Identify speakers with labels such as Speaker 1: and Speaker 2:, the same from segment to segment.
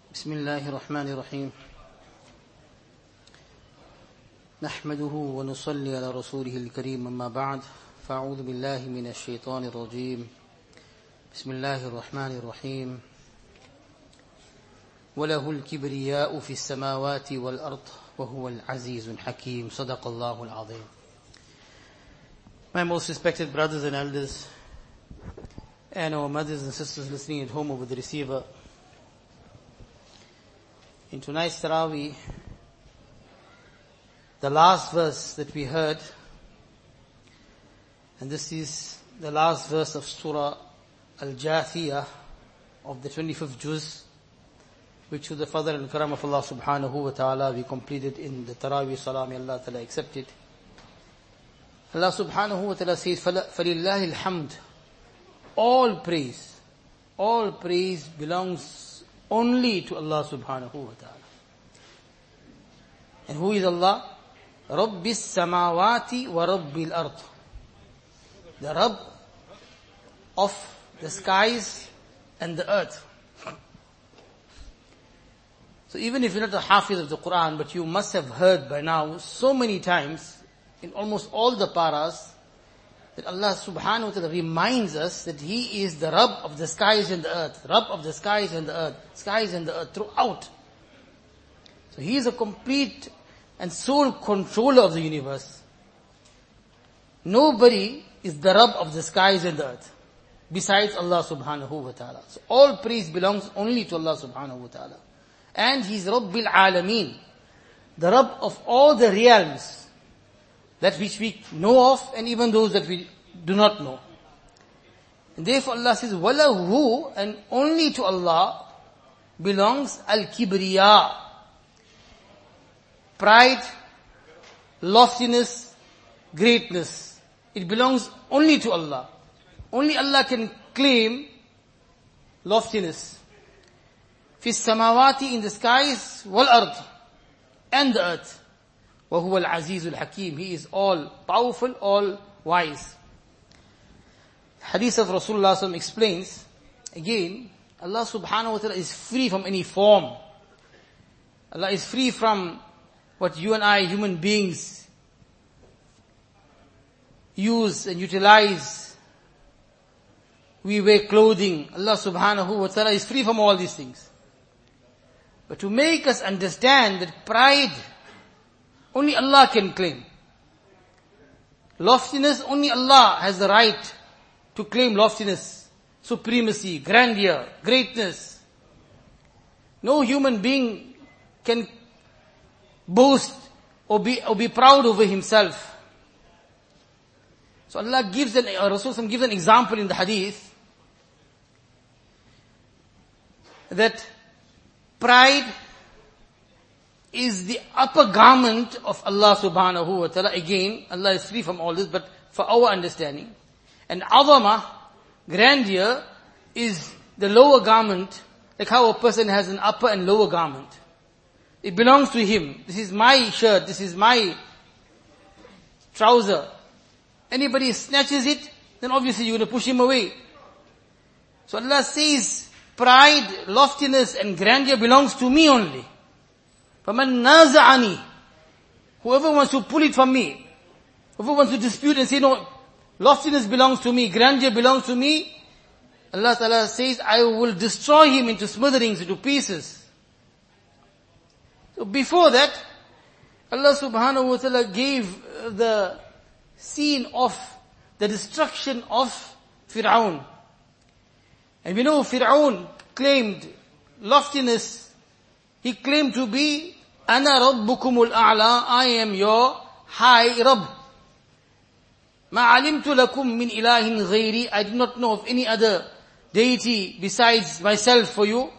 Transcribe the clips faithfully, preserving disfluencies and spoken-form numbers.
Speaker 1: بسم الله الرحمن الرحيم نحمده ونصلي على رسوله الكريم أما بعد فأعوذ بالله من الشيطان الرجيم بسم الله الرحمن الرحيم وله الكبرياء في السماوات والأرض وهو العزيز الحكيم صدق الله العظيم. My most respected brothers and elders and our mothers and sisters listening at home over the receiver, in tonight's Taraweeh, the last verse that we heard, and this is the last verse of Surah Al-Jathiyah of the twenty-fifth juz, which with the fadl and karam of Allah subhanahu wa ta'ala we completed in the Taraweeh Salah. May Allah ta'ala accept it. Allah subhanahu wa ta'ala says, فَلِلَّهِ الْحَمْدِ, all praise, all praise belongs only to Allah subhanahu wa ta'ala. And who is Allah? رَبِّ السَّمَاوَاتِ وَرَبِّ الْأَرْضِ, the Rabb of the skies and the earth. So even if you're not a hafiz of the Quran, but you must have heard by now so many times in almost all the paras that Allah subhanahu wa ta'ala reminds us that He is the Rabb of the skies and the earth. Rabb of the skies and the earth. Skies and the earth throughout. So He is a complete and sole controller of the universe. Nobody is the Rabb of the skies and the earth besides Allah subhanahu wa ta'ala. So all praise belongs only to Allah subhanahu wa ta'ala. And He is Rabbil Alameen, the Rabb of all the realms, that which we know of and even those that we do not know. And therefore Allah says, وَلَهُ, and only to Allah belongs al-kibriya, pride, loftiness, greatness. It belongs only to Allah. Only Allah can claim loftiness. فِي السَّمَاوَاتِ, in the skies, وَالْأَرْضِ, and the earth. وَهُوَ الْعَزِيزُ الْحَكِيمُ, He is all powerful, all wise. Hadith of Rasulullah sallallahu explains, again, Allah subhanahu wa ta'ala is free from any form. Allah is free from what you and I, human beings, use and utilize. We wear clothing. Allah subhanahu wa ta'ala is free from all these things. But to make us understand that pride, only Allah can claim. Loftiness, only Allah has the right to claim loftiness, supremacy, grandeur, greatness. No human being can boast or be, or be proud over himself. So Allah gives an, or Rasulullah gives an example in the hadith that pride is the upper garment of Allah subhanahu wa ta'ala. Again, Allah is free from all this, but for our understanding. And azama, grandeur, is the lower garment, like how a person has an upper and lower garment. It belongs to him. This is my shirt, this is my trouser. Anybody snatches it, then obviously you're going to push him away. So Allah says, pride, loftiness and grandeur belongs to me only. فَمَنْ نَازَعَنِي, whoever wants to pull it from me, whoever wants to dispute and say, no, loftiness belongs to me, grandeur belongs to me, Allah Ta'ala says, I will destroy him into smitherings, into pieces. So before that, Allah Subhanahu wa Ta'ala gave the scene of the destruction of Fir'aun. And we know Fir'aun claimed loftiness. He claimed to be, Ana Rabbukumul A'la, I am your high Rabb. Ma alimtu lakum min ilahin ghairi, I do not know of any other deity besides myself for you.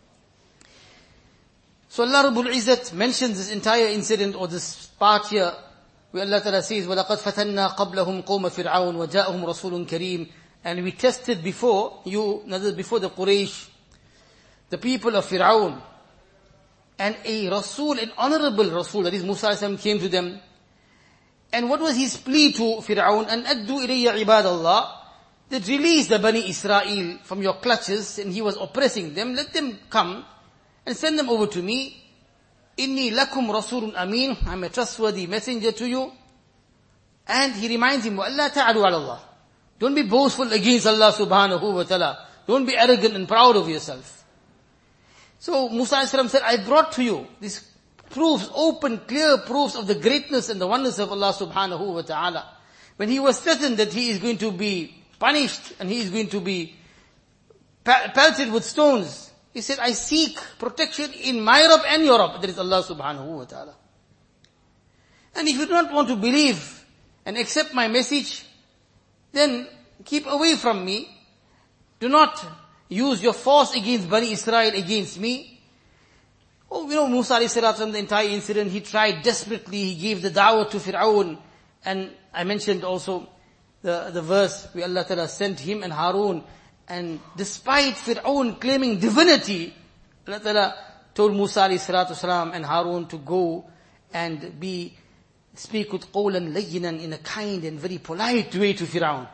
Speaker 1: So Allah Rabbul Izzat mentions this entire incident or this part here, where Allah Ta'ala says, وَلَقَدْ فَتَنَّا قَبْلَهُمْ قَوْمَ فِرْعَوْنَ وَجَاءَهُمْ رَسُولٌ كَرِيمٌ, and we tested before you, before the Quraysh, the people of Fir'aun, and a Rasul, an honorable Rasul, that is Musa alayhi salam, came to them. And what was his plea to Fir'aun? And addu ilayya ibadallah, that release the Bani Israel from your clutches, and he was oppressing them. Let them come and send them over to me. Inni lakum rasulun amin. I'm a trustworthy messenger to you. And he reminds him, Allah ta'adu ala Allah. Don't be boastful against Allah subhanahu wa ta'ala. Don't be arrogant and proud of yourself. So Musa alayhi salam said, I brought to you these proofs, open, clear proofs of the greatness and the oneness of Allah subhanahu wa ta'ala. When he was threatened that he is going to be punished and he is going to be pelted with stones, he said, I seek protection in my Rabb and your Rabb. That is Allah subhanahu wa ta'ala. And if you do not want to believe and accept my message, then keep away from me. Do not use your force against Bani Israel against me. Oh, you know, Musa alayhi salatu, the entire incident, he tried desperately, he gave the da'wah to Fir'aun. And I mentioned also the, the verse where Allah Ta'ala sent him and Harun. And despite Fir'aun claiming divinity, Allah Ta'ala told Musa alayhi salatu salam and Harun to go and be, speak with qawlan layyinan in a kind and very polite way to Fir'aun.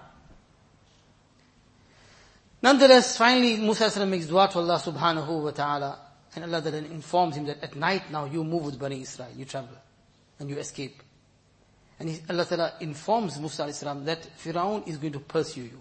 Speaker 1: Nonetheless, finally Musa salam makes dua to Allah subhanahu wa ta'ala. And Allah Ta'ala informs him that at night now you move with Bani Israel, you travel and you escape. And he, Allah Ta'ala informs Musa alayhi salam that Fir'aun is going to pursue you.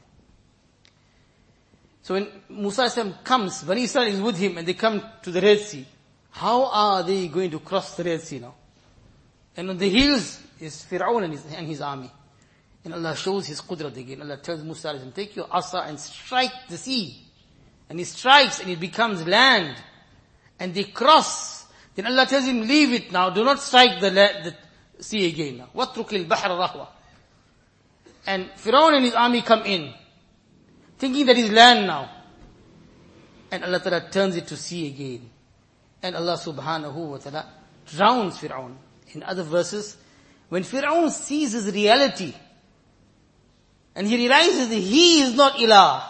Speaker 1: So when Musa alayhi salam comes, Bani Israel is with him and they come to the Red Sea. How are they going to cross the Red Sea now? And on the hills is Fir'aun and his, and his army. And Allah shows His qudrat again. Allah tells Musa alayhi salam, take your asa and strike the sea. And he strikes and it becomes land. And they cross. Then Allah tells him, leave it now. Do not strike the, the sea again now. وَاتْرُكِ الْبَحْرَ رَهْوَةً. And Fir'aun and his army come in, thinking that is land now. And Allah Ta'ala turns it to sea again. And Allah subhanahu wa ta'ala drowns Fir'aun. In other verses, when Fir'aun sees his reality, and he realizes that he is not ilah,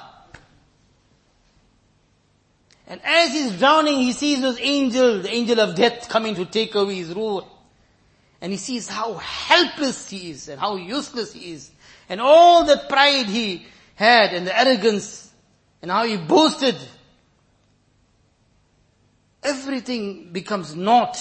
Speaker 1: and as he's drowning, he sees those angels, the angel of death coming to take away his ruh. And he sees how helpless he is and how useless he is. And all the pride he had and the arrogance and how he boasted. Everything becomes naught.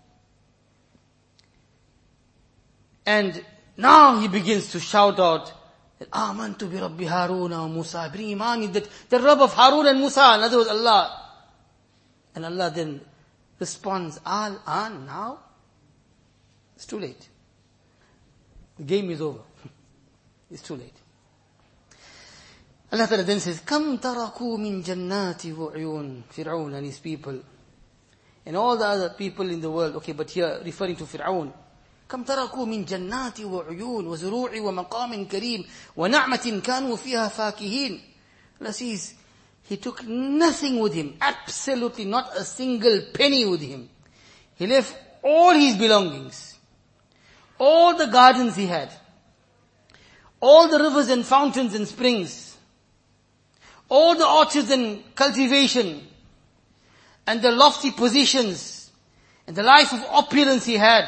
Speaker 1: And now he begins to shout out, Amantu bi Rabbi Harun wa Musa. Bring iman that the Rabb of Harun and Musa, in other words Allah. And Allah then responds, Al-an, now? It's too late. The game is over. It's too late. Allah Ta'ala then says, Kam taraku min jannati wa uyun. Fir'aun and his people. And all the other people in the world. Okay, but here referring to Fir'aun. كم تركوا من جنات وعيون وزروع ومقام كريم ونعمة كانوا فيها فاكهين. Allah says, he took nothing with him, absolutely not a single penny with him. He left all his belongings, all the gardens he had, all the rivers and fountains and springs, all the orchards and cultivation, and the lofty positions, and the life of opulence he had.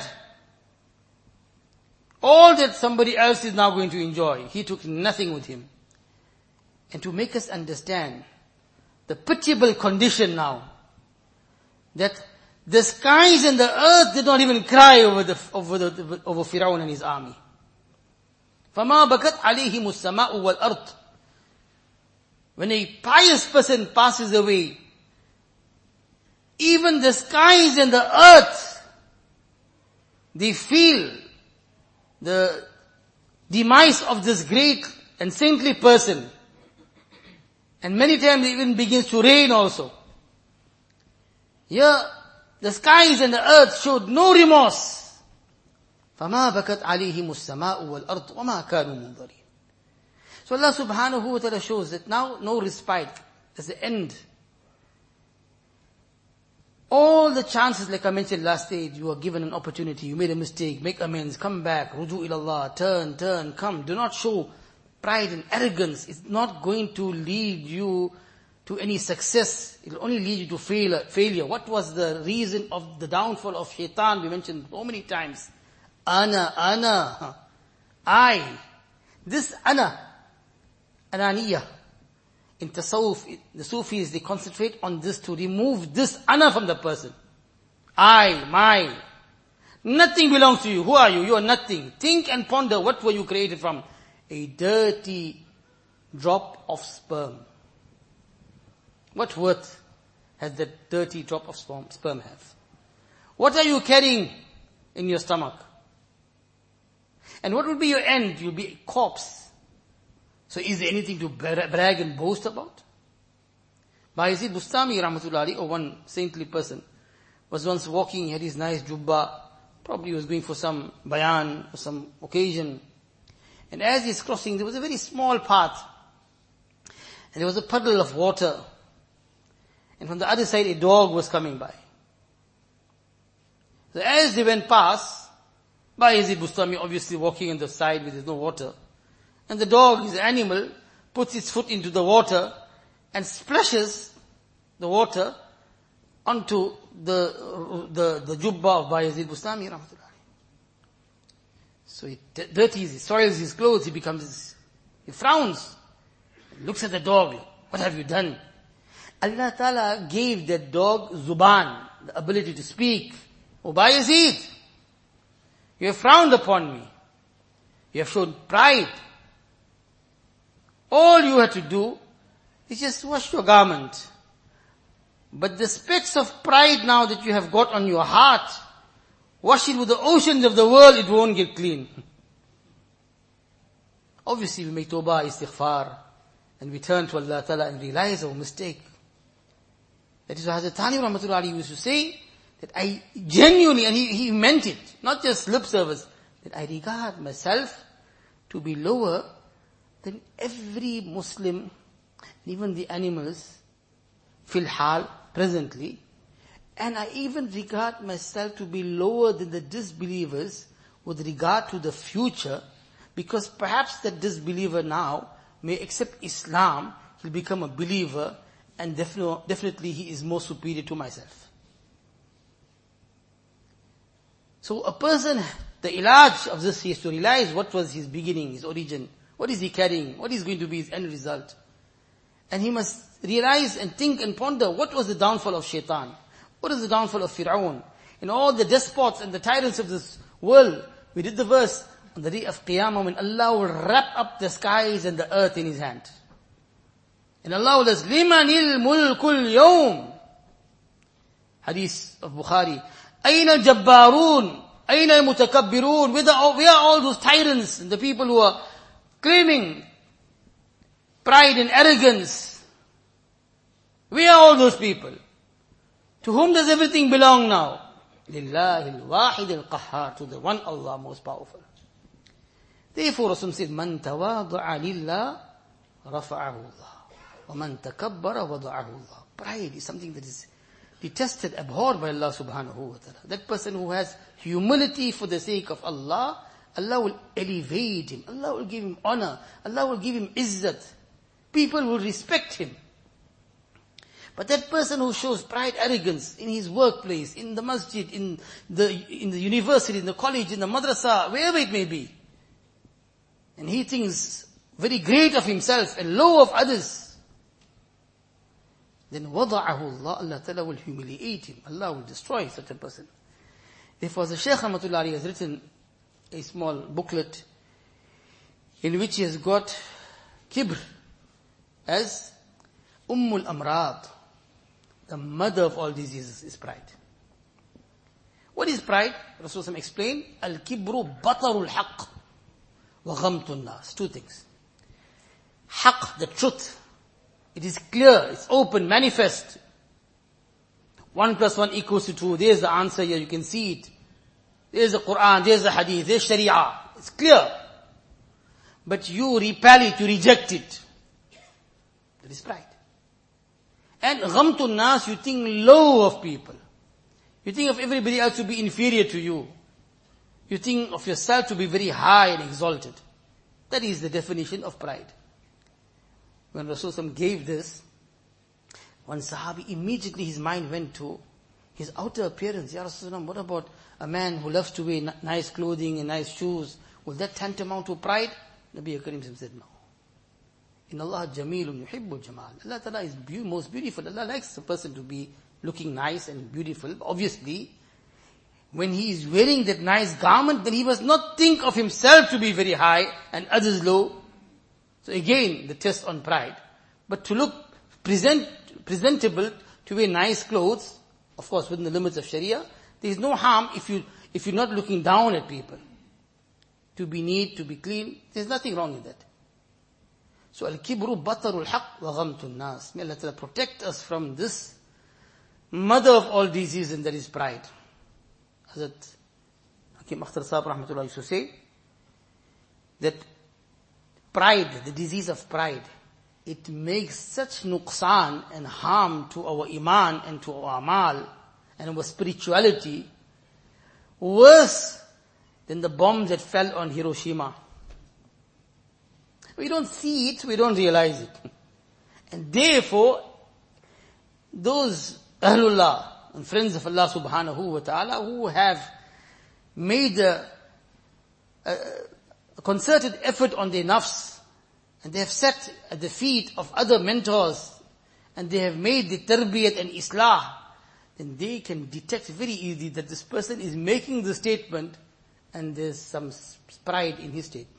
Speaker 1: All that somebody else is now going to enjoy. He took nothing with him. And to make us understand the pitiable condition now, that the skies and the earth did not even cry over the, over the, over Fir'aun and his army. فَمَا بَكَتْ عَلَيْهِمُ السَّمَاءُ وَالْأَرْضِ. When a pious person passes away, even the skies and the earth, they feel the demise of this great and saintly person. And many times it even begins to rain also. Here, the skies and the earth showed no remorse. فَمَا بَكَتْ عَلَيْهِمُ السَّمَاءُ وَالْأَرْضُ وَمَا كَانُوا مُنظَرِينَ. So Allah subhanahu wa ta'ala shows that now no respite. There's the end. All the chances, like I mentioned last day, you are given an opportunity, you made a mistake, make amends, come back, ruju ilallah, turn, turn, come. Do not show pride and arrogance. It's not going to lead you to any success. It will only lead you to failure. failure. What was the reason of the downfall of shaitan? We mentioned so many times. Ana, ana, I. This ana, ananiya, In tasawwuf, the Sufis, they concentrate on this to remove this ana from the person. I, my. Nothing belongs to you. Who are you? You are nothing. Think and ponder, what were you created from? A dirty drop of sperm. What worth has that dirty drop of sperm, sperm have? What are you carrying in your stomach? And what will be your end? You'll be a corpse. So is there anything to brag and boast about? Bayezid Bustami rahmatullahi, or one saintly person, was once walking, he had his nice jubba, probably he was going for some bayan or some occasion. And as he's crossing, there was a very small path. And there was a puddle of water. And from the other side, a dog was coming by. So as they went past, Bayezid Bustami obviously walking on the side where there's no water. And the dog, his animal, puts its foot into the water and splashes the water onto the the, the jubba of Bayezid Bustami rahmatullahi. So he d- dirties, he soils his clothes, he becomes, he frowns, looks at the dog, what have you done? Allah Ta'ala gave that dog zuban, the ability to speak. Oh Bayezid, you have frowned upon me. You have shown pride. All you had to do is just wash your garment. But the specks of pride now that you have got on your heart, wash it with the oceans of the world, it won't get clean. Obviously we make tawbah, istighfar, and we turn to Allah Ta'ala and realize our mistake. That is why Hazrat Thani rahmatullahi used to say, that I genuinely, and he, he meant it, not just lip service, that I regard myself to be lower than every Muslim, even the animals, fil hal, presently, and I even regard myself to be lower than the disbelievers with regard to the future, because perhaps that disbeliever now may accept Islam, he'll become a believer, and definitely, definitely he is more superior to myself. So a person, the ilaj of this, he has to realize what was his beginning, his origin, what is he carrying, what is going to be his end result. And he must realize and think and ponder, what was the downfall of shaitan? What is the downfall of Fir'aun? And all the despots and the tyrants of this world. We did the verse on the day of Qiyamah when Allah will wrap up the skies and the earth in His hand. And Allah will say, Limanil mulkul yawm. Hadith of Bukhari. Aina al-jabbarun. Aina al-mutakabbirun. Where are all those tyrants and the people who are claiming pride and arrogance? Where are all those people? To whom does everything belong now? Lillahi al-wahid al-qahhar. To the one Allah most powerful. Therefore Rasul said, Man tawadu'a lillah rafa'ahu Allah. Wa man takabbara wada'ahu Allah. Pride is something that is detested, abhorred by Allah subhanahu wa ta'ala. That person who has humility for the sake of Allah, Allah will elevate him. Allah will give him honor. Allah will give him izzat. People will respect him. But that person who shows pride, arrogance in his workplace, in the masjid, in the, in the university, in the college, in the madrasa, wherever it may be, and he thinks very great of himself and low of others, then wada'ahu Allah, Allah Ta'ala will humiliate him. Allah will destroy such a person. Therefore, the Shaykh Rahmatullahi has written a small booklet in which he has got kibr as Ummul Amrad. The mother of all diseases is pride. What is pride? Rasulullah explained, Al-kibru batarul haqq wa ghamtun nas. Two things. Haqq, the truth. It is clear, it's open, manifest. One plus one equals to two. There's the answer here, you can see it. There's the Quran, there's the Hadith, there's Sharia. It's clear. But you repel it, you reject it. That is pride. And ghamtun nas, you think low of people. You think of everybody else to be inferior to you. You think of yourself to be very high and exalted. That is the definition of pride. When Rasulullah gave this, one Sahabi, immediately his mind went to his outer appearance. Ya Rasulullah, what about a man who loves to wear nice clothing and nice shoes? Will that tantamount to pride? Nabi Karim said no. In Allah Jamilun yuhibbul jamal. Allah Ta'ala is be- most beautiful. Allah likes a person to be looking nice and beautiful. Obviously, when he is wearing that nice garment, then he must not think of himself to be very high and others low. So again, the test on pride. But to look present, presentable, to wear nice clothes, of course within the limits of Sharia, there is no harm if you, if you're not looking down at people. To be neat, to be clean, there's nothing wrong in that. So al-kibru batarul haqq wa ghamtun nas. May Allah Ta'ala protect us from this mother of all diseases, and that is pride. Hazrat Hakim Akhtar Sahib Rahmatullah used to say that pride, the disease of pride, it makes such nuqsan and harm to our iman and to our amal and our spirituality, worse than the bombs that fell on Hiroshima. We don't see it, we don't realize it. And therefore, those Ahlullah and friends of Allah subhanahu wa ta'ala who have made a, a, a concerted effort on their nafs, and they have sat at the feet of other mentors, and they have made the tarbiyat and islah, then they can detect very easily that this person is making the statement and there's some pride in his statement.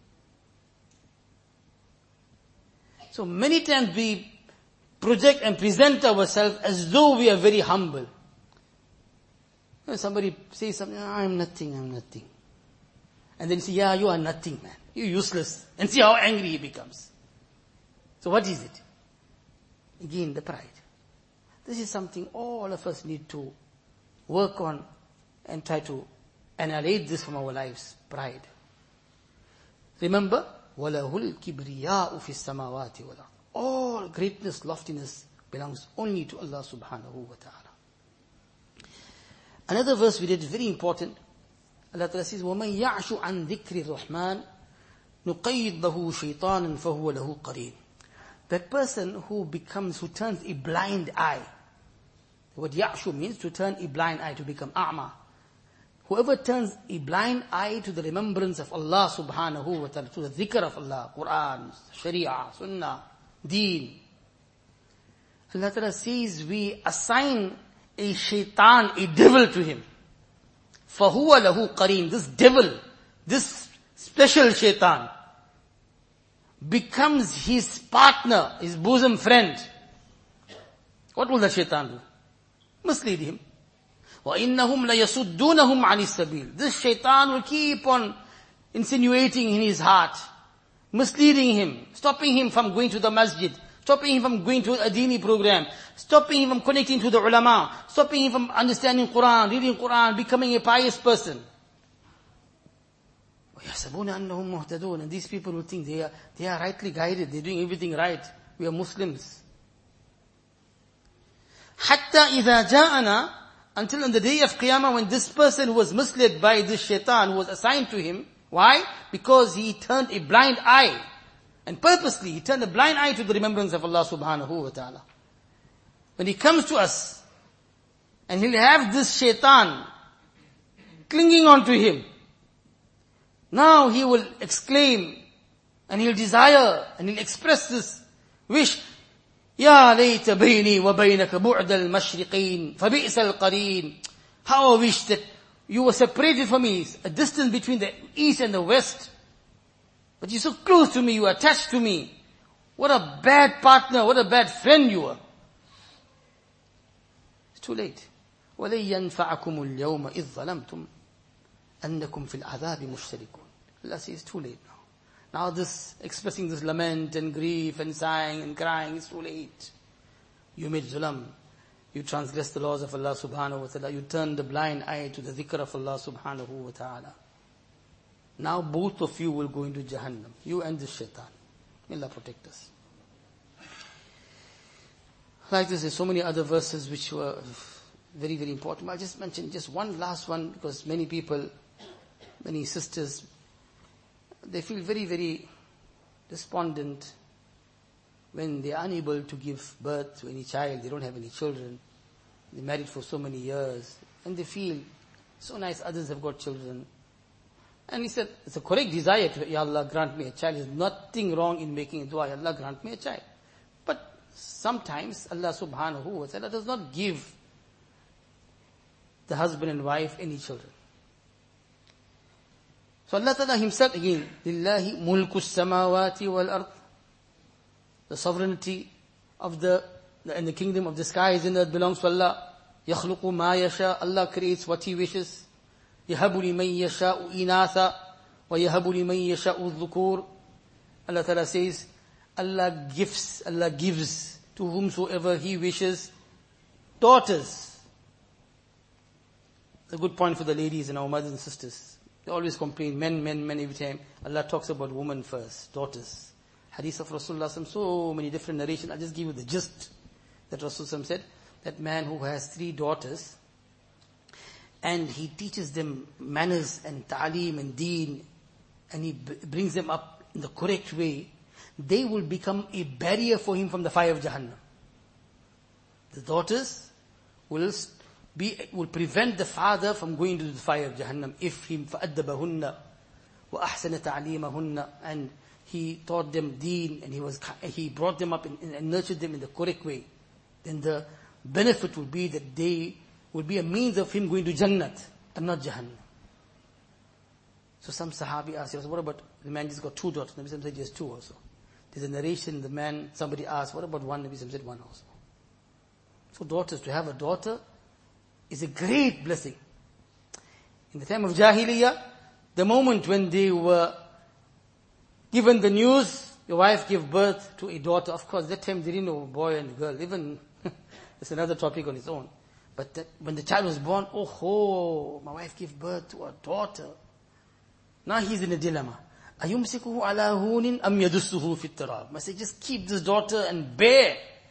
Speaker 1: So many times we project and present ourselves as though we are very humble. You know, somebody says something, oh, I'm nothing, I'm nothing. And then you say, yeah, you are nothing, man. You're useless. And see how angry he becomes. So what is it? Again, the pride. This is something all of us need to work on and try to annihilate this from our lives. Pride. Remember, وَلَهُ الْكِبْرِيَاءُ فِي السَّمَاوَاتِ وَالْأَرْضِ. All greatness, loftiness belongs only to Allah subhanahu wa ta'ala. Another verse we read is very important. Allah Ta'ala says, وَمَنْ يَعْشُ عَنْ ذِكْرِ الرَّحْمَنِ نُقَيِّدْ لَهُ شَيْطَانًا فَهُوَ لَهُ قَرِينٌ. That person who becomes, who turns a blind eye. What ya'shu means to turn a blind eye, to become a'ma. Whoever turns a blind eye to the remembrance of Allah subhanahu wa ta'ala, to the dhikr of Allah, Quran, Sharia, Sunnah, Deen. Allah Ta'ala says we assign a shaitan, a devil to him. فَهُوَ لَهُ قَرِينٌ. This devil, this special shaitan, becomes his partner, his bosom friend. What will the shaitan do? Mislead him. وَإِنَّهُمْ لَيَسُدُّونَهُمْ عَنِ السَّبِيلِ. This shaitan will keep on insinuating in his heart, misleading him, stopping him from going to the masjid, stopping him from going to a dini program, stopping him from connecting to the ulama, stopping him from understanding Quran, reading Quran, becoming a pious person. وَيَحْسَبُونَ أَنَّهُمْ مُهْتَدُونَ. And these people will think they are, they are rightly guided, they're doing everything right. We are Muslims. حَتَّى إِذَا جَاءَنَا. Until on the day of Qiyamah, when this person who was misled by this shaitan who was assigned to him, why? Because he turned a blind eye. And purposely, he turned a blind eye to the remembrance of Allah subhanahu wa ta'ala. When he comes to us, and he'll have this shaitan clinging on to him, now he will exclaim, and he'll desire, and he'll express this wish, Ya layta bayni wa baynaka bu'da al-mashriqin, fabi'sa al-qareen. How I wish that you were separated from me, a distance between the east and the west. But you're so close to me, you are attached to me. What a bad partner, what a bad friend you are. It's too late. وَلَن يَنْفَعَكُمُ الْيَوْمَ إِذْ ظَلَمْتُمْ أَنَّكُمْ فِي الْعَذَابِ مُشْتَرِكُونَ. Allah says, it's too late now. Now this, expressing this lament and grief and sighing and crying, it's too late. You made zulam. You transgressed the laws of Allah subhanahu wa ta'ala. You turned the blind eye to the dhikr of Allah subhanahu wa ta'ala. Now both of you will go into Jahannam. You and the shaitan. May Allah protect us. Like this, there's so many other verses which were very, very important. I'll just mention just one last one, because many people, many sisters, they feel very, very despondent when they are unable to give birth to any child. They don't have any children. They're married for so many years. And they feel, so nice, others have got children. And he said, it's a correct desire to, Ya Allah, grant me a child. There's nothing wrong in making a dua, Ya Allah, grant me a child. But sometimes Allah subhanahu wa ta'ala does not give the husband and wife any children. So Allah Ta'ala himself again, Lillahi mulku samawati wal ard. The sovereignty of the, the, and the kingdom of the skies and earth belongs to Allah. Yakhluqu ma yasha. Allah creates what He wishes. Yahabu liman yasha'u inatha. Wa yahabu liman yasha'u dhukur. Allah Ta'ala says, Allah gives, Allah gives to whomsoever He wishes daughters. It's a good point for the ladies and our mothers and sisters. They always complain, men, men, men every time. Allah talks about women first, daughters. Hadith of Rasulullah, so many different narrations. I'll just give you the gist that Rasulullah said. That man who has three daughters, and he teaches them manners and ta'aleem and deen, and he b- brings them up in the correct way, they will become a barrier for him from the fire of Jahannam. The daughters will be, will prevent the father from going to the fire of Jahannam if he فَأَدَّبَهُنَّ وَأَحْسَنَ تَعْلِيمَهُنَّ, and he taught them deen, and he was he brought them up and, and nurtured them in the correct way. Then the benefit will be that they will be a means of him going to Jannat and not Jahannam. So some Sahabi asked, what about the man just got two daughters? Nabi said he has two also. There's a narration, the man, somebody asked, what about one? Nabi said one also. So daughters, to have a daughter is a great blessing. In the time of Jahiliyyah, the moment when they were given the news, your wife gave birth to a daughter, of course, that time they didn't know boy and girl, even, it's another topic on its own. But that, when the child was born, oh ho, my wife gave birth to a daughter. Now he's in a dilemma. أَيُمْسِكُهُ عَلَى هُونٍ أَمْ يَدُسُّهُ فِي التَّرَابِ. I say, just keep this daughter and bear.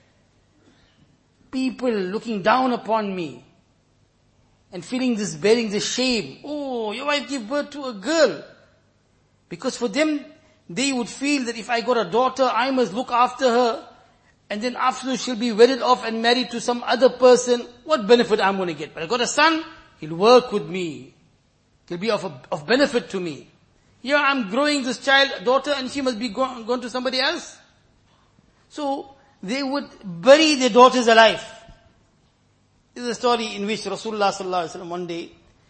Speaker 1: People looking down upon me and feeling this, bearing this shame. Oh, your wife gave birth to a girl. Because for them, they would feel that if I got a daughter, I must look after her. And then after she'll be wedded off and married to some other person. What benefit I'm going to get? But I got a son, he'll work with me. He'll be of, a, of benefit to me. Here I'm growing this child, daughter, and she must be gone, gone to somebody else. So, they would bury their daughters alive. This is a story in which Rasulullah sallallahu alaihi wasallam one day,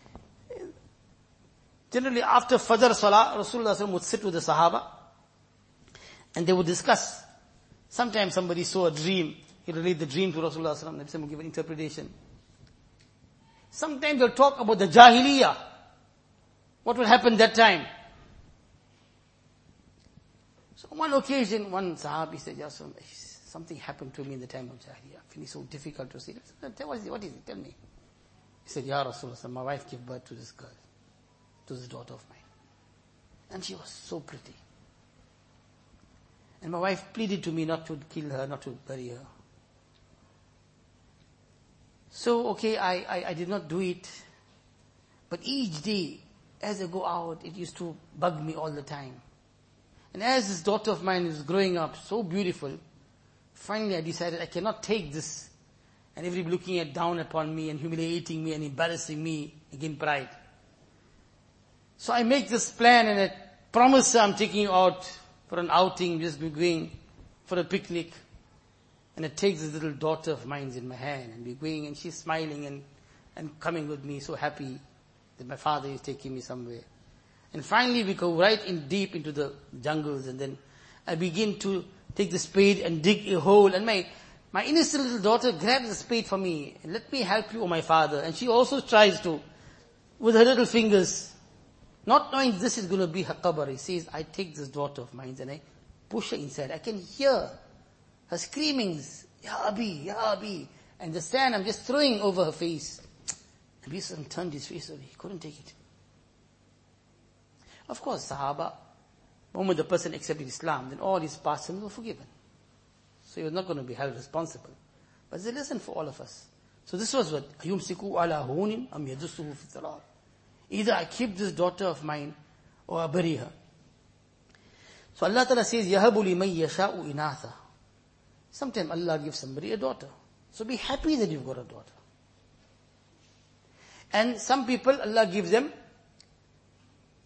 Speaker 1: generally after Fajr Salah, Rasulullah sallallahu alaihi wasallam would sit with the Sahaba, and they would discuss. Sometimes somebody saw a dream, he relate the dream to Rasulullah sallallahu alaihi wasallam, would give an interpretation. Sometimes they'll talk about the Jahiliyyah. What will happen that time? So on one occasion, one Sahabi said, Ya Rasulullah, something happened to me in the time of Jahiliyyah. I feel it's so difficult to say. What is it? What is it? Tell me. He said, Ya Rasulullah, my wife gave birth to this girl, to this daughter of mine. And she was so pretty. And my wife pleaded to me not to kill her, not to bury her. So, okay, I, I, I did not do it. But each day, as I go out, it used to bug me all the time. And as this daughter of mine is growing up, so beautiful, finally I decided I cannot take this. And everybody looking at down upon me and humiliating me and embarrassing me, again pride. So I make this plan and I promise her I'm taking you out for an outing, just be going for a picnic. And I take this little daughter of mine in my hand and we're going and she's smiling and, and coming with me, so happy that my father is taking me somewhere. And finally we go right in deep into the jungles, and then I begin to take the spade and dig a hole, and my, my innocent little daughter grabs the spade for me, and let me help you, O my father. And she also tries to, with her little fingers, not knowing this is going to be her qabr. He says, I take this daughter of mine and I push her inside. I can hear her screamings, Ya Abi, Ya Abi. And the sand I'm just throwing over her face. And Nabi turned his face away. He couldn't take it. Of course, Sahaba, the moment the person accepted Islam, then all his past sins were forgiven. So he was not going to be held responsible. But it's a lesson for all of us. So this was what, أَيُمْسِكُوا عَلَى هُونٍ أَمْ يَدُسُّهُ فِي التَّرَابِ. Either I keep this daughter of mine, or I bury her. So Allah Ta'ala says, يَهَبُ لِمَنْ يَشَاءُ إِنَاثًا. Sometimes Allah gives somebody a daughter. So be happy that you've got a daughter. And some people, Allah gives them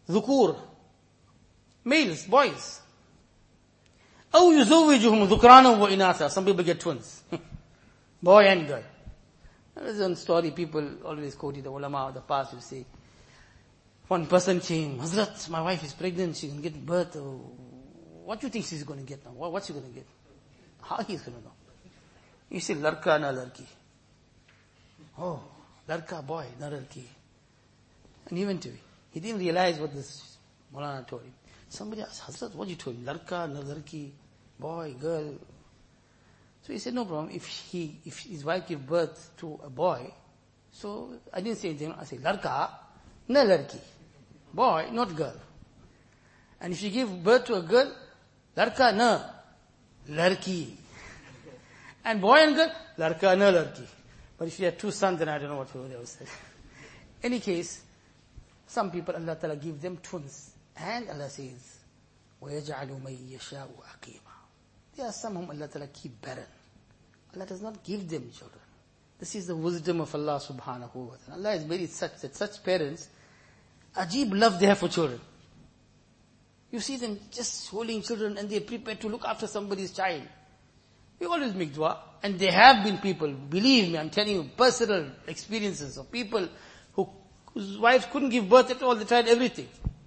Speaker 1: dhukur, males, boys. أو يزوجهم ذكرانا وإناثا. Some people get twins. Boy and girl. There's one story people always quote it, the ulama of the past will say, one person came, Hazrat, my wife is pregnant, she can get birth. Oh, what do you think she's going to get now? What, what's she going to get? How he's going to know? You say, larka na larki. Oh, larka boy, na larki. And he went away. He didn't realize what this Maulana told him. Somebody asked, Hazrat, what you told him? Larka, na larki, boy, girl. So he said, no problem. If he, if his wife gave birth to a boy, so I didn't say anything. I said, larka, na larki. Boy, not girl. And if she gave birth to a girl, larka na, larki. And boy and girl, larka na larki. But if you had two sons, then I don't know what they would say. Any case, some people, Allah Ta'ala give them twins. And Allah says, وَيَجْعَلُ مَن يَشَاءُ عَقِيمًا. There are some whom Allah Ta'ala keep barren. Allah does not give them children. This is the wisdom of Allah subhanahu wa ta'ala. Allah is very such that such parents, ajib love they have for children. You see them just holding children and they're prepared to look after somebody's child. We always make dua. And there have been people, believe me, I'm telling you, personal experiences of people who, whose wives couldn't give birth at all, they tried everything.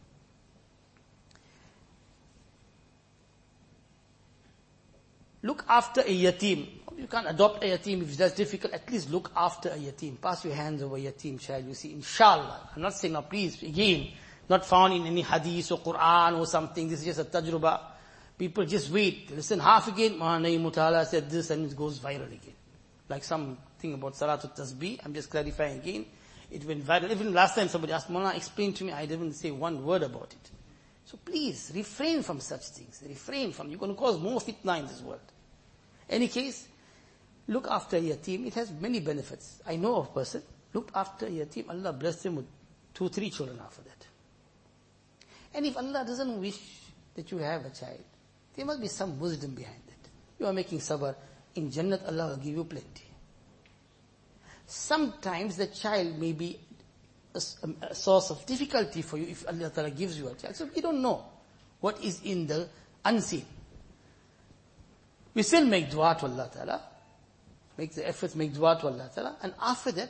Speaker 1: Look after a yatim. You can't adopt a yatim if that's difficult. At least look after a yatim. Pass your hands over a yatim child. You see, inshallah. I'm not saying, now please, again, not found in any hadith or Quran or something. This is just a tajruba. People just wait. Listen half again. Mahanai Mutala said this and it goes viral again. Like something about Salatul Tasbih. I'm just clarifying again. It went viral. Even last time somebody asked, Mona, explain to me. I didn't say one word about it. So please, refrain from such things. Refrain from, you're going to cause more fitna in this world. Any case, look after a yatim. It has many benefits. I know of a person, look after a yatim, Allah blessed him with two, three children after that. And if Allah doesn't wish that you have a child, there must be some wisdom behind it. You are making sabr. In Jannat, Allah will give you plenty. Sometimes the child may be a, a source of difficulty for you if Allah Ta'ala gives you a child. So we don't know what is in the unseen. We still make dua to Allah Ta'ala. Make the efforts, make dua to Allah Ta'ala. And after that,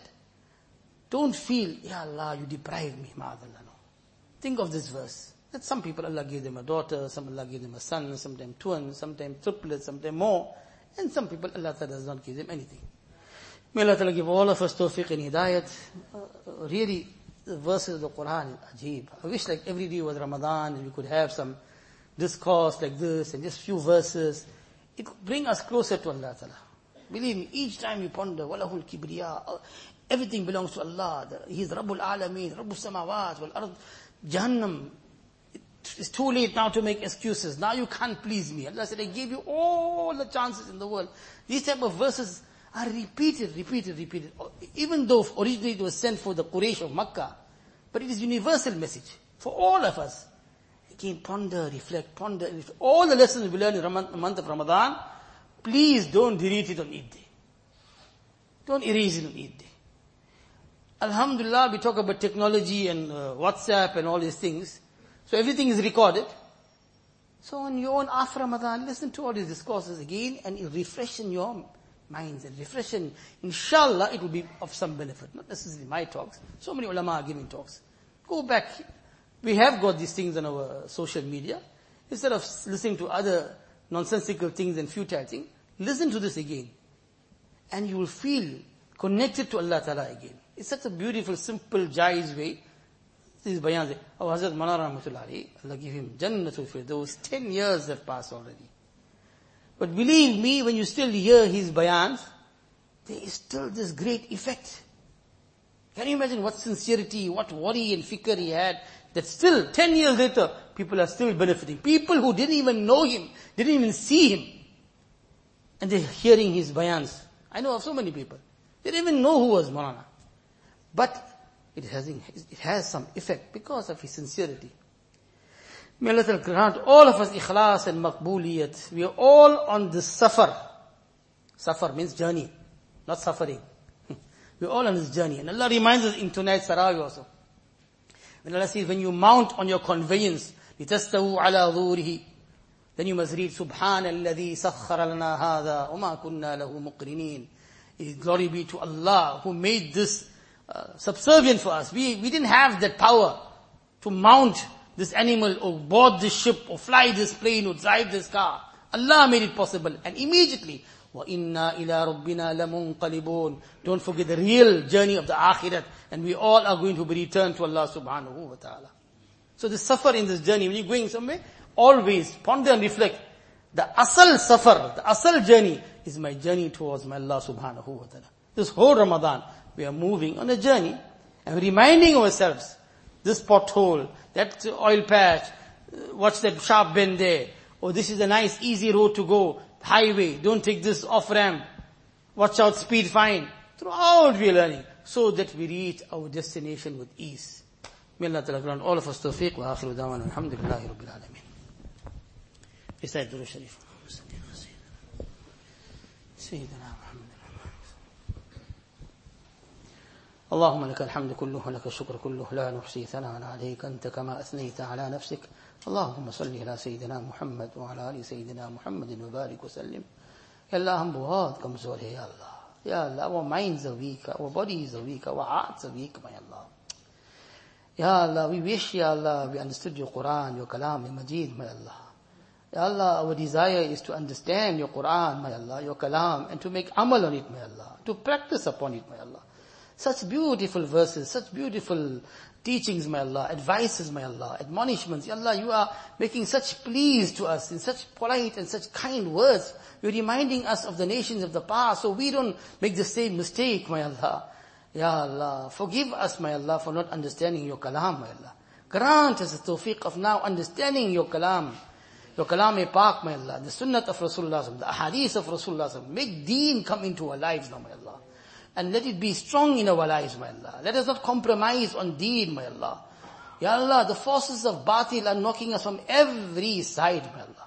Speaker 1: don't feel, Ya Allah, you deprived me, ma'adallah. No. Think of this verse. That some people, Allah gave them a daughter, some Allah gave them a son, sometimes twins, sometimes triplets, sometimes more. And some people, Allah Ta'ala does not give them anything. May Allah Ta'ala give all of us tawfiq and hidayat. Uh, really, the verses of the Quran is ajib. I wish like every day was Ramadan and we could have some discourse like this and just few verses. It could bring us closer to Allah Ta'ala. Believe me, each time you ponder, وَلَهُ الْكِبْرِيَا, everything belongs to Allah. He is Rabbul Alameen, Rabbul Samawat, wal Ard. Jahannam, it's too late now to make excuses. Now you can't please me. Allah said, I gave you all the chances in the world. These type of verses are repeated, repeated, repeated. Even though originally it was sent for the Quraysh of Makkah, but it is universal message for all of us. Again, ponder, reflect, ponder, reflect. All the lessons we learn in the month of Ramadan, please don't delete it on Eid Day. Don't erase it on Eid Day. Alhamdulillah, we talk about technology and uh, WhatsApp and all these things. So everything is recorded. So on your own after Ramadan, listen to all these discourses again and it'll refresh in your minds and refresh in, inshallah, it will be of some benefit. Not necessarily my talks. So many ulama are giving talks. Go back. We have got these things on our social media. Instead of listening to other nonsensical things and futile things, listen to this again. And you will feel connected to Allah Ta'ala again. It's such a beautiful, simple, jaiz way. This is bayan. Oh, Hazrat Manar Rahmatullahi, Allah give him Jannatul Firdaus. Ten years have passed already. But believe me, when you still hear his bayans, there is still this great effect. Can you imagine what sincerity, what worry and fikr he had, that still, ten years later, people are still benefiting. People who didn't even know him, didn't even see him, and they're hearing his bayans. I know of so many people. They didn't even know who was Maulana. But it has, it has some effect because of his sincerity. May Allah grant all of us ikhlas and maqbooliyat. We are all on this safar. Safar means journey, not suffering. We are all on this journey. And Allah reminds us in tonight's Tarawih also. Then Allah says, when you mount on your conveyance, لِتَسْتَوُوا عَلَى ظُهُورِهِ, then you must read, سُبْحَانَ الَّذِي سَخَّرَ لَنَا هَذَا وَمَا كُنَّا لَهُ مُقْرِنِينَ. Glory be to Allah who made this uh, subservient for us. We, we didn't have that power to mount this animal or board this ship or fly this plane or drive this car. Allah made it possible. And immediately, وَإِنَّا إِلَىٰ رَبِّنَا لَمُنْقَلِبُونَ. Don't forget the real journey of the akhirat. And we all are going to be returned to Allah subhanahu wa ta'ala. So the suffer in this journey, when you're going somewhere, always ponder and reflect. The asal safar, the asal journey is my journey towards my Allah subhanahu wa ta'ala. This whole Ramadan, we are moving on a journey and reminding ourselves, this pothole, that oil patch, what's that sharp bend there, or this is a nice easy road to go, highway, don't take this off ramp, watch out, speed fine. Throughout we are learning, so that we reach our destination with ease. May Allah Ta'ala grant all of us tawfiq wa akhiru da'wana alhamdulillahi rabbil alameen. Recite Durood Sharif. Sayyidina Muhammad. اللهم لك الحمد كله ولك الشكر كله لا نحصي ثناء عليك أنت كما أثنيت على نفسك اللهم صل على سيدنا محمد وعلى آل سيدنا محمد وبارك وسلم. Ya Allah, hum bahut kamzor hai, Ya Allah. Ya Allah, our minds are weak, our bodies are weak, our hearts are weak, my Allah. Ya Allah, we wish, Ya Allah, we understood your Quran, your Kalam, your Majid, my Allah. Ya Allah, our desire is to understand your Quran, my Allah, your Kalam, and to make amal on it, my Allah, to practice upon it, my Allah. Such beautiful verses, such beautiful teachings, my Allah, advices, my Allah, admonishments. Ya Allah, you are making such pleas to us in such polite and such kind words. You're reminding us of the nations of the past so we don't make the same mistake, my Allah. Ya Allah, forgive us, my Allah, for not understanding your kalam, my Allah. Grant us the tawfiq of now understanding your kalam. Your kalam-e-pak, my Allah, the sunnat of Rasulullah, the ahadith of Rasulullah. Make deen come into our lives now, my Allah. And let it be strong in our lives, my Allah. Let us not compromise on deen, my Allah. Ya Allah, the forces of batil are knocking us from every side, my Allah.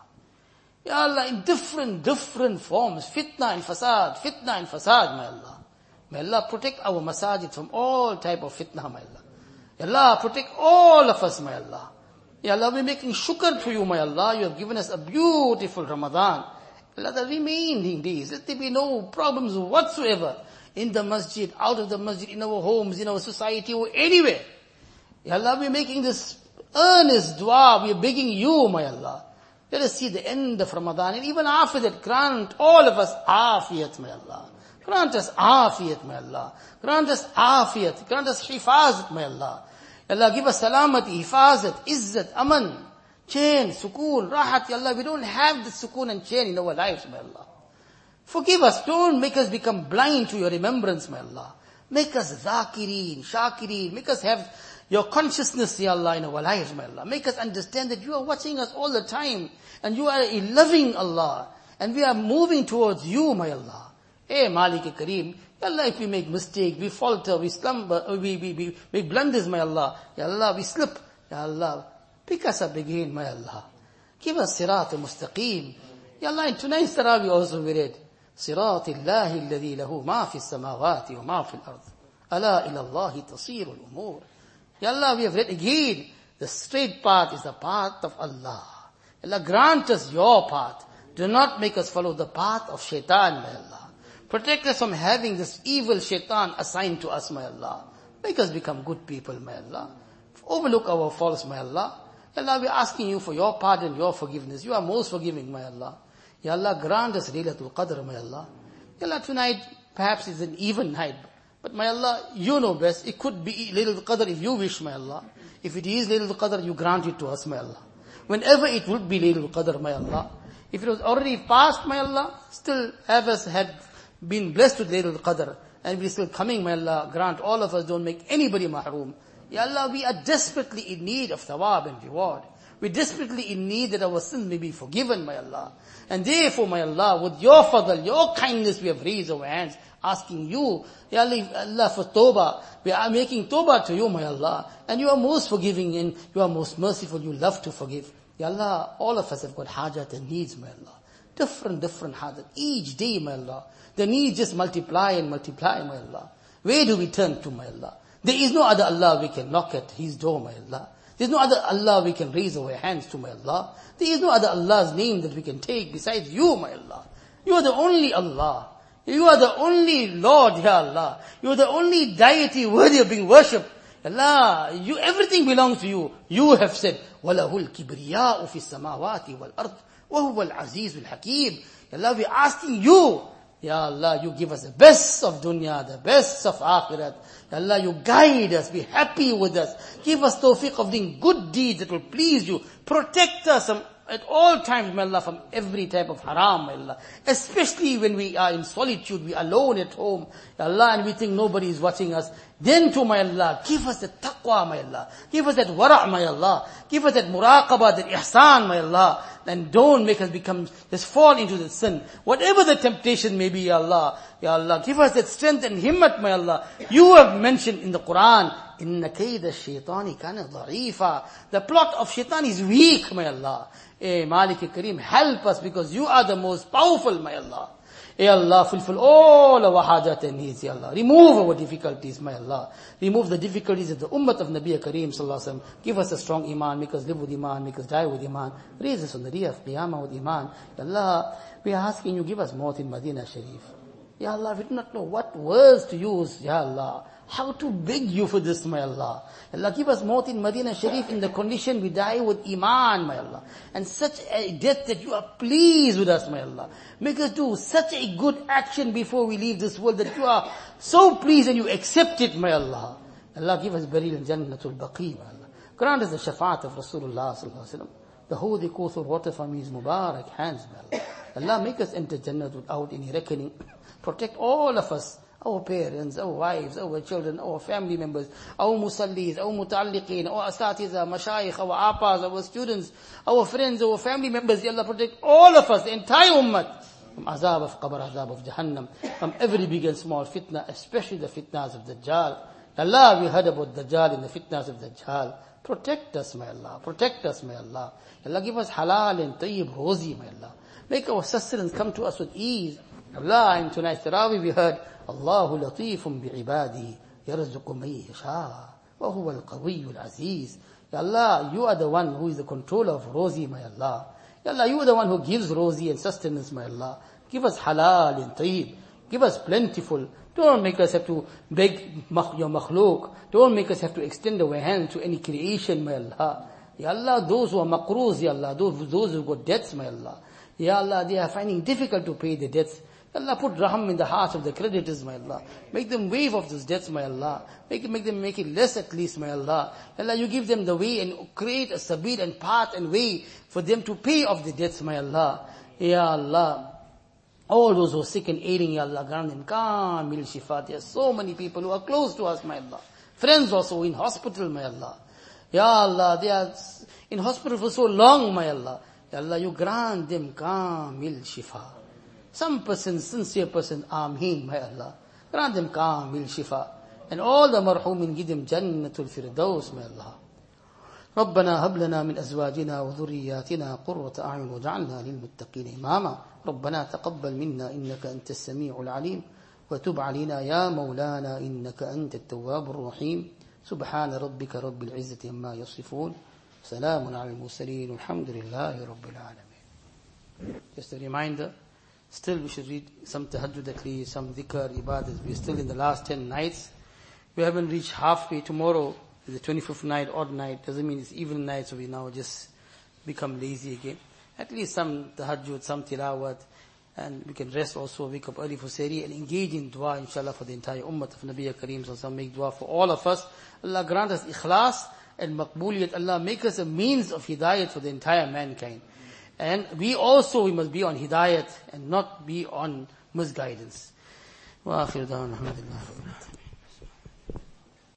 Speaker 1: Ya Allah, in different, different forms, fitna and fasad, fitna and fasad, my Allah. May Allah protect our masajid from all type of fitna, my Allah. Ya Allah, protect all of us, my Allah. Ya Allah, we're making shukr to you, my Allah. You have given us a beautiful Ramadan. Allah, the remaining days, let there be no problems whatsoever. In the masjid, out of the masjid, in our homes, in our society, or anywhere. Ya Allah, we're making this earnest dua. We're begging you, my Allah. Let us see the end of Ramadan. And even after that, grant all of us afiyat, my Allah. Grant us afiyat, my Allah. Grant us afiyat. Grant us hifazat, my Allah. Ya Allah, give us salamati, hifazat, izzat, aman, chain, sukoon, rahat. Ya Allah, we don't have the sukoon and chain in our lives, my Allah. Forgive us. Don't make us become blind to your remembrance, my Allah. Make us zakireen, shakireen. Make us have your consciousness, Ya Allah, in our lives, my Allah. Make us understand that you are watching us all the time. And you are a loving Allah. And we are moving towards you, my Allah. Hey, Malik-e-Kareem. Ya Allah, if we make mistake, we falter, we slumber, we, we, we make blunders, my Allah. Ya Allah, we slip. Ya Allah, pick us up again, my Allah. Give us sirat al-mustaqim. Ya Allah, in tonight's Tarawih also we read, صراط الله الذي له ما في السماوات وما في الأرض ألا إلى الله تصير الأمور. Ya Allah, we have read again, the straight path is the path of Allah. Allah, grant us your path. Do not make us follow the path of shaitan, my Allah. Protect us from having this evil shaitan assigned to us, my Allah. Make us become good people, my Allah. Overlook our faults, my Allah. Ya Allah, we are asking you for your pardon, your forgiveness. You are most forgiving, my Allah. Ya Allah, grant us Laylatul Qadr, my Allah. Ya Allah, tonight perhaps is an even night. But my Allah, you know best. It could be Laylatul Qadr if you wish, my Allah. If it is Laylatul Qadr, you grant it to us, my Allah. Whenever it would be Laylatul Qadr, my Allah. If it was already past, my Allah, still have us had been blessed with Laylatul Qadr. And we are still coming, my Allah. Grant all of us, don't make anybody mahroom. Ya Allah, we are desperately in need of thawab and reward. We're desperately in need that our sins may be forgiven, my Allah. And therefore, my Allah, with your fadl, your kindness, we have raised our hands, asking you, Ya Allah, for tawbah. We are making tawbah to you, my Allah. And you are most forgiving and you are most merciful. You love to forgive. Ya Allah, all of us have got hajat and needs, my Allah. Different, different hajat. Each day, my Allah. The needs just multiply and multiply, my Allah. Where do we turn to, my Allah? There is no other Allah we can knock at His door, my Allah. There is no other Allah we can raise our hands to, my Allah. There is no other Allah's name that we can take besides you, my Allah. You are the only Allah. You are the only Lord, Ya Allah. You are the only deity worthy of being worshipped. Allah, you, everything belongs to you. You have said, وَلَهُ الْكِبْرِيَاءُ فِي السَّمَاوَاتِ وَالْأَرْضِ وَهُوَ الْعَزِيزُ الْحَكِيمُ. Allah, we are asking you, Ya Allah, you give us the best of dunya, the best of akhirat. Ya Allah, you guide us, be happy with us. Give us tawfiq of doing good deeds that will please you. Protect us from, at all times, my Allah, from every type of haram, my Allah. Especially when we are in solitude, we are alone at home, Ya Allah, and we think nobody is watching us. Then too, my Allah, give us the taqwa, my Allah. Give us that wara', my Allah. Give us that muraqabah, that ihsan, my Allah. And don't make us become, just fall into the sin. Whatever the temptation may be, Ya Allah. Ya Allah, give us that strength and himmat, my Allah. You have mentioned in the Quran, Inna kayda shaitani kana dha'ifa. The plot of shaitan is weak, my Allah. Eh, Malik Kareem, help us because you are the most powerful, my Allah. Ya Allah, fulfill all our hajat and needs, Ya Allah. Remove our difficulties, my Allah. Remove the difficulties of the ummah of Nabi Kareem sallallahu alaihi wasallam. Give us a strong iman, make us live with iman, make us die with iman. Raise us on the day of Qiyamah with iman. Ya Allah, we are asking you, give us maut in Madinah Sharif. Ya Allah, we do not know what words to use, Ya Allah. How to beg you for this, my Allah. Allah, give us maut in Madinah Sharif in the condition we die with iman, my Allah. And such a death that you are pleased with us, my Allah. Make us do such a good action before we leave this world that you are so pleased and you accept it, my Allah. Allah, give us burial in Jannatul Baqi, my Allah. Grant us the shafaat of Rasulullah sallallahu alaihi wasallam. The holy Kawthar water from his Mubarak hands, my Allah. Allah, make us enter Jannah without any reckoning. Protect all of us. Our parents, our wives, our children, our family members, our musallis, our muta'alliqeen, our asatiza, mashayikh, our appas, our students, our friends, our family members. Ya Allah, protect all of us, the entire ummah, from azab of qabr, azab of jahannam, from every big and small fitna, especially the fitnas of Dajjal. Ya Allah, we heard about Dajjal and the fitnas of Dajjal. Protect us, my Allah. Protect us, my Allah. Ya Allah, give us halal and tayyib, rosy, my Allah. Make our sustenance come to us with ease. Allah, and tonight's Tarawih we heard, Allahu latifun bi'ibadihi, yarzuqu man yasha, wa huwa al-qawiyyu al-aziz. Ya Allah, you are the one who is the controller of Rozi, my Allah. Ya Allah, you are the one who gives Rozi and sustenance, my Allah. Give us halal and tayyib. Give us plentiful. Don't make us have to beg your makhluk. Don't make us have to extend our hand to any creation, my Allah. Ya Allah, those who are maqroos, Ya Allah, those, those who got debts, my Allah. Ya Allah, they are finding difficult to pay the debts. Allah, put raham in the hearts of the creditors, my Allah. Make them waive off those debts, my Allah. Make it, make them make it less at least, my Allah. Allah, you give them the way and create a sabil and path and way for them to pay off the debts, my Allah. Ya Allah. All those who are sick and ailing, Ya Allah, grant them kamil shifa. There are so many people who are close to us, my Allah. Friends also in hospital, my Allah. Ya Allah, they are in hospital for so long, my Allah. Ya Allah, you grant them kamil shifa. Some person, sincere person, Ameen, my Allah. Grant them kamil shifa. And all the marhumin, give them Jannatul Firdaus, my Allah. ربنا هب لنا من أزواجنا وذرياتنا قرة أعين واجعلنا للمتقين إماما ربنا تقبل منا إنك أنت السميع العليم وتب علينا يا مولانا إنك أنت التواب الرحيم سبحان ربك رب العزة عما يصفون سلام على المرسلين والحمد لله رب العالمين. Just a reminder, still we should read some tahajjud at least, some dhikr, ibadat. We're still in the last ten nights. We haven't reached halfway. Tomorrow is the twenty-fifth night, odd night. Doesn't mean it's even night, so we now just become lazy again. At least some tahajjud, some tilawat, and we can rest also, wake up early for sehri and engage in dua, inshallah, for the entire ummah of Nabi Kareem. So some make dua for all of us. Allah grant us ikhlas and maqbuliyat. Allah make us a means of hidayat for the entire mankind. And we also, we must be on hidayat and not be on misguidance. Wa akhir da'wana alhamdulillah.